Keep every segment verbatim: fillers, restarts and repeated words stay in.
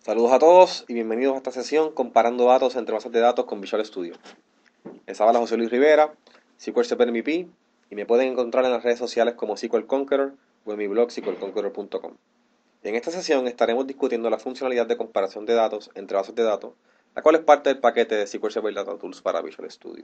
Saludos a todos y bienvenidos a esta sesión comparando datos entre bases de datos con Visual Studio. Les habla José Luis Rivera, S Q L Server M V P, y me pueden encontrar en las redes sociales como S Q L Conqueror o en mi blog S Q L Conqueror punto com. En esta sesión estaremos discutiendo la funcionalidad de comparación de datos entre bases de datos, la cual es parte del paquete de S Q L Server Data Tools para Visual Studio.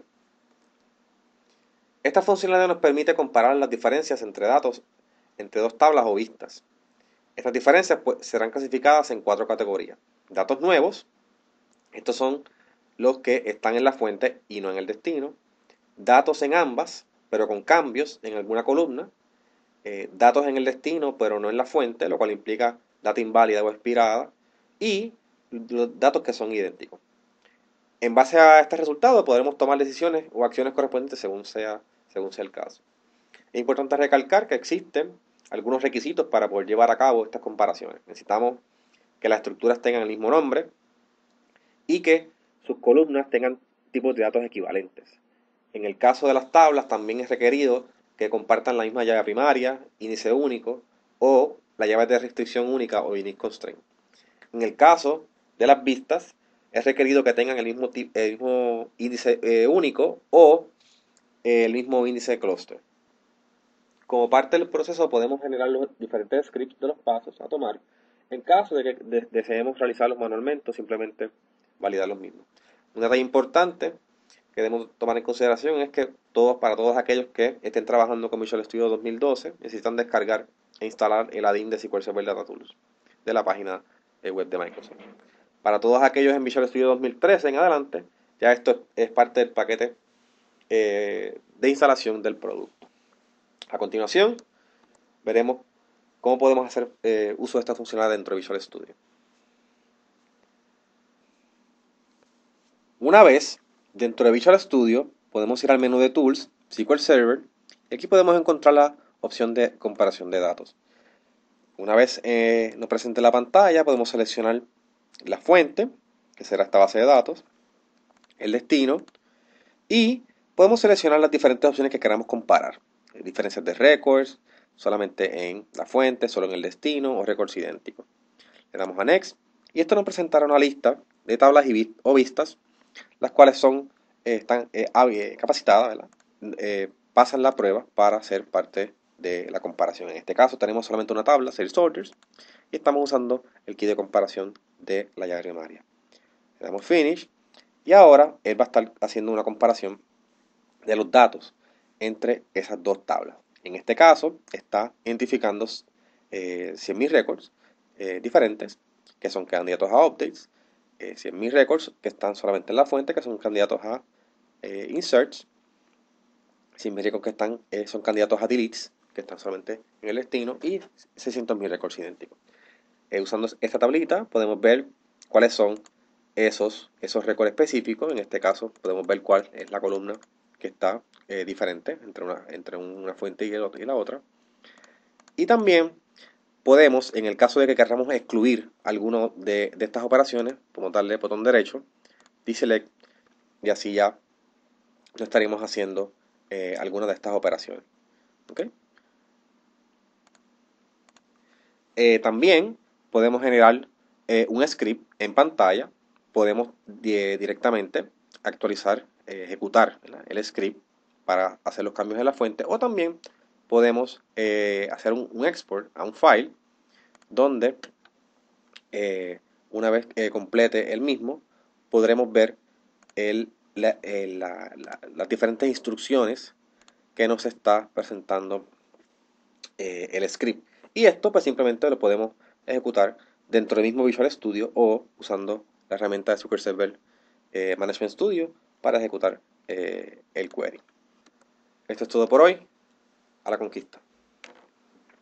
Esta funcionalidad nos permite comparar las diferencias entre datos entre dos tablas o vistas. Estas diferencias pues, serán clasificadas en cuatro categorías. Datos nuevos, estos son los que están en la fuente y no en el destino. Datos en ambas, pero con cambios en alguna columna. Eh, datos en el destino, pero no en la fuente, lo cual implica data inválida o expirada. Y los datos que son idénticos. En base a este resultado podremos tomar decisiones o acciones correspondientes según sea, según sea el caso. Es importante recalcar que existen algunos requisitos para poder llevar a cabo estas comparaciones. Necesitamos que las estructuras tengan el mismo nombre y que sus columnas tengan tipos de datos equivalentes. En el caso de las tablas también es requerido que compartan la misma llave primaria, índice único o la llave de restricción única o unique constraint. En el caso de las vistas es requerido que tengan el mismo, el mismo índice eh, único o eh, el mismo índice de clúster. Como parte del proceso podemos generar los diferentes scripts de los pasos a tomar en caso de que de deseemos realizarlos manualmente o simplemente validar los mismos. Un detalle importante que debemos tomar en consideración es que todos, para todos aquellos que estén trabajando con Visual Studio dos mil doce necesitan descargar e instalar el add-in de S Q L Server Data Tools de la página web de Microsoft. Para todos aquellos en Visual Studio dos mil trece en adelante, ya esto es parte del paquete eh, de instalación del producto. A continuación, veremos cómo podemos hacer eh, uso de esta funcionalidad dentro de Visual Studio. Una vez dentro de Visual Studio, podemos ir al menú de Tools, S Q L Server, y aquí podemos encontrar la opción de comparación de datos. Una vez eh, nos presente la pantalla, podemos seleccionar la fuente, que será esta base de datos, el destino, y podemos seleccionar las diferentes opciones que queramos comparar. Diferencias de records, solamente en la fuente, solo en el destino o records idénticos. Le damos a Next y esto nos presentará una lista de tablas y vist o vistas, las cuales son, eh, están eh, capacitadas, ¿verdad? Eh, pasan la prueba para ser parte de la comparación. En este caso tenemos solamente una tabla, Sales Orders, y estamos usando el key de comparación de la llave primaria. Le damos Finish y ahora él va a estar haciendo una comparación de los datos entre esas dos tablas. En este caso está identificando eh, cien mil records eh, diferentes que son candidatos a updates, eh, cien mil records que están solamente en la fuente que son candidatos a eh, inserts, cien mil records que están, eh, son candidatos a deletes que están solamente en el destino y seiscientos mil records idénticos. Eh, usando esta tablita podemos ver cuáles son esos, esos records específicos. En este caso podemos ver cuál es la columna que está eh, diferente entre una, entre una fuente y, el, y la otra. Y también podemos, en el caso de que queramos excluir alguno de, de estas operaciones, podemos darle botón derecho, deselect, y así ya no estaríamos haciendo eh, alguna de estas operaciones. ¿Okay? Eh, también podemos generar eh, un script en pantalla, podemos eh, directamente actualizar, eh, ejecutar, ¿verdad?, el script para hacer los cambios en la fuente, o también podemos eh, hacer un, un export a un file donde eh, una vez que complete el mismo podremos ver el, la, el, la, la, las diferentes instrucciones que nos está presentando eh, el script, y esto pues simplemente lo podemos ejecutar dentro del mismo Visual Studio o usando la herramienta de S Q L Server eh, Management Studio para ejecutar eh, el query. Esto es todo por hoy. A la conquista.